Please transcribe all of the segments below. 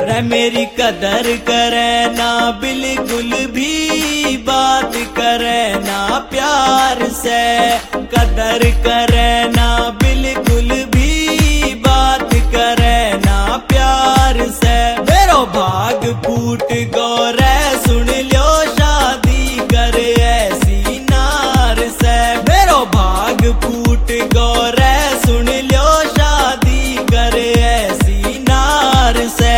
रे मेरी कदर करे ना बिल्कुल भी बात करे ना प्यार से, कदर करे ना बिल्कुल भी बात करे ना प्यार से। मेरो भाग फूट गौरे सुन लो शादी करे ऐसी नार से, मेरो भाग फूट गौरे सुन लो शादी करे ऐसी नार से।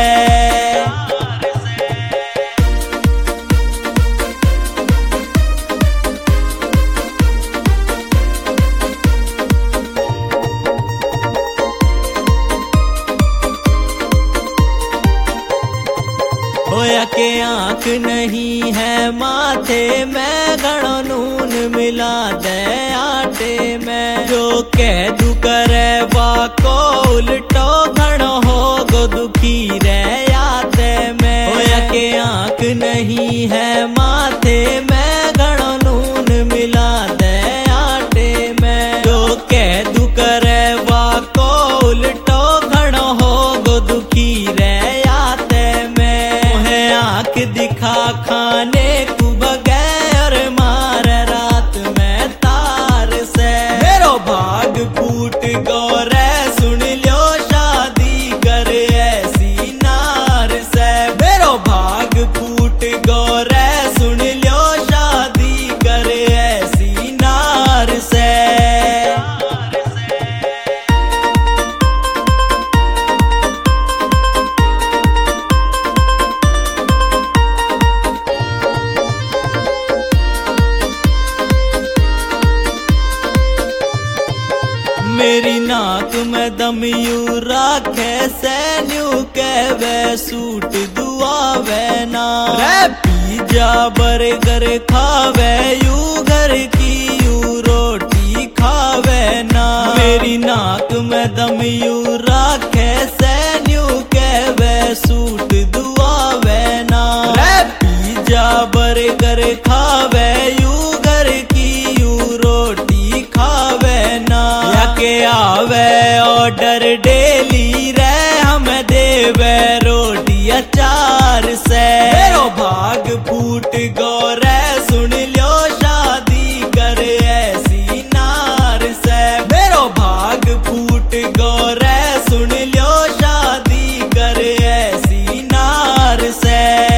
होया के आंख नहीं है माथे में, घणो नून मिला दे आटे में। जो कह दू करे वाको उल्टो, घणो हो गो दुखी रे आते में। होया के आंख नहीं है माथे में, घणो नून मिला दे आटे में। जो कह दू करे वाको उल्टो, घणो हो गो दुखी रे आते में। मोहे आंख दिखा खाने को बगैर मार रात में तार से। मेरो भाग फूट गौरे सुन लो शादी करे ऐसी नार से। मेरो भाग फूट गौरे सुन लो शादी करे ऐसी नार से। मेरी नाक में दम यू राखे सैन्यू के वे सूट दुआवे ना। रे पिज्जा बर्गर खावे यू घर की यू रोटी खावे ना। मेरी नाक में दम यू राखे सैन्यू के वे सूट दुआवे ना। रे पिज्जा बर्गर खावे यू घर की यू रोटी खावे ना। के आवे ऑर्डर डेली रे हमें देवे रोटी अचार से। मेरो भाग फूट गौरे सुन लो शादी करे ऐसी नार से। मेरो भाग फूट गौरे सुन लो शादी करे ऐसी नार से।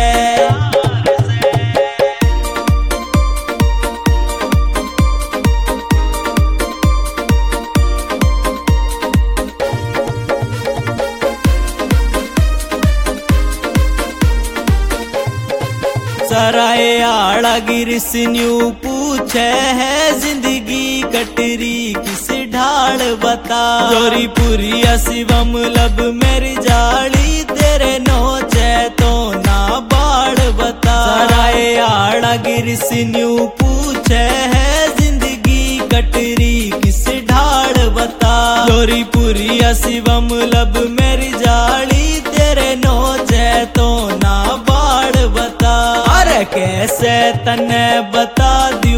सराय आड़ा गिरस न्यू पूछे है जिंदगी कटरी किस ढाल बता। चोरी पूरी शिवम लब मेरी जाली तेरे नोचे तो ना बाढ़ बता। सराय आड़ा गिरस न्यू पूछे है जिंदगी कटरी किस ढाल बता। चोरी पूरी शिवम लब मेरी जाली तेरे नोचे तो ना बाढ़ बता। अरे कैसे तने बता दी